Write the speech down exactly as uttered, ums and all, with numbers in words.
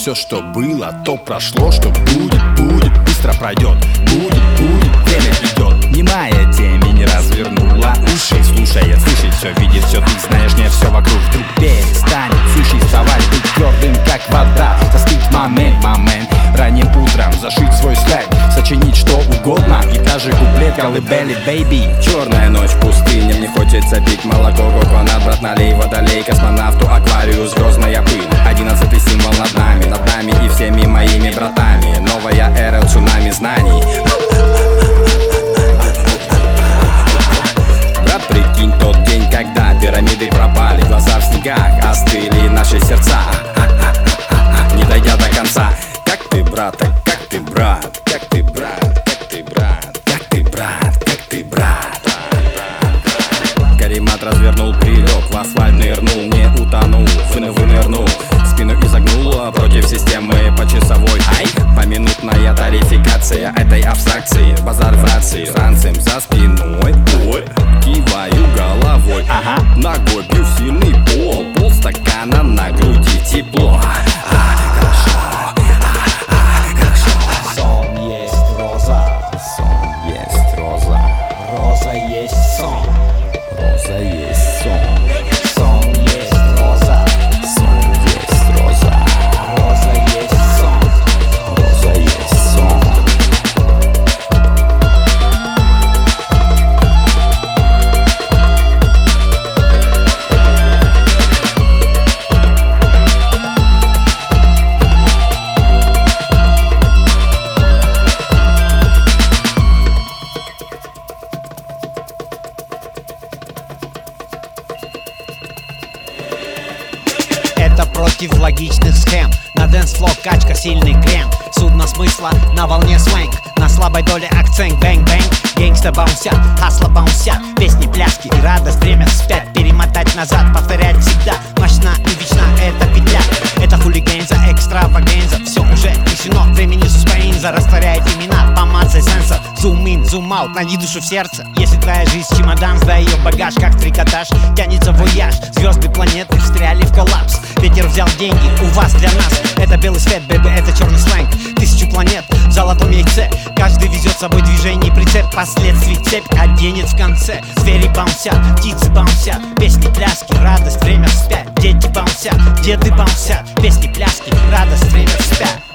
все, что было, то прошло. Что будет, будет, быстро пройдет. Будет, будет, время идет. Немая темень не развернула уши, слушает, слышит все, видит все. Ты знаешь, не все вокруг вдруг перестанет существовать. Быть твердым, как вода, застыть момент, момент. Ранним утром зашить свой сленг, сочинить что угодно и даже куплет колыбели, бейби. Черная ночь в пустыне, мне хочется пить молоко, коконат, брат, налей водолей, космонавту, аквариус, грозная пыль. Одиннадцатый символ над нами, над нами и всеми моими братами. Новая эра, цунами знаний. Брат, прикинь тот день, когда пирамиды пропали, глаза в снегах, остыли наши сердца, не дойдя до конца. Как ты, брат, как ты, брат, как ты, брат, как ты, брат, как ты, брат, как ты, брат. Каримат развернул, прилег, в асфальт нырнул, не утонул, вынырнул, вынырнул, спину изогнула против системы по часовой. Ай, поминутная тарификация этой абстракции, базар в рации, ранцем за спиной. Ой, киваю головой, ага, ногой бью в сильный пол, полстакана на груди, тепло. А, хорошо. Роза есть сон, Роза есть сон, сон есть роза, сон есть роза, роза есть сон, роза есть сон. это против логичных схем. На дэнс-фло качка, сильный крем. Судно смысла на волне свэнг. На слабой доле акцент, бэнг-бэнг. Гангста баунсят, хасла баунсят. Песни, пляски и радость, время вспять. Перемотать назад, повторять всегда. Мощна и вечна эта петля. Это хулиганза, экстравагенза. Все уже решено, времени суспенза. Растворяет имена, помазай сенсор. Зум-ин, зум-аут, найди душу в сердце. Если твоя жизнь чемодан, сдай ее багаж. Как трикотаж, тянется вояж. Звезды планеты встряли в коллапс. Ветер взял деньги, у вас для нас. Это белый свет, бэби, это черный сленг. Тысячу планет в золотом яйце. Каждый везет с собой движение, прицеп. Последствий цепь оденет в конце. Звери баунсят, птицы баунсят. Песни, пляски, радость, время вспять. Дети баунсят, деды баунсят. Песни, пляски, радость, время вспять.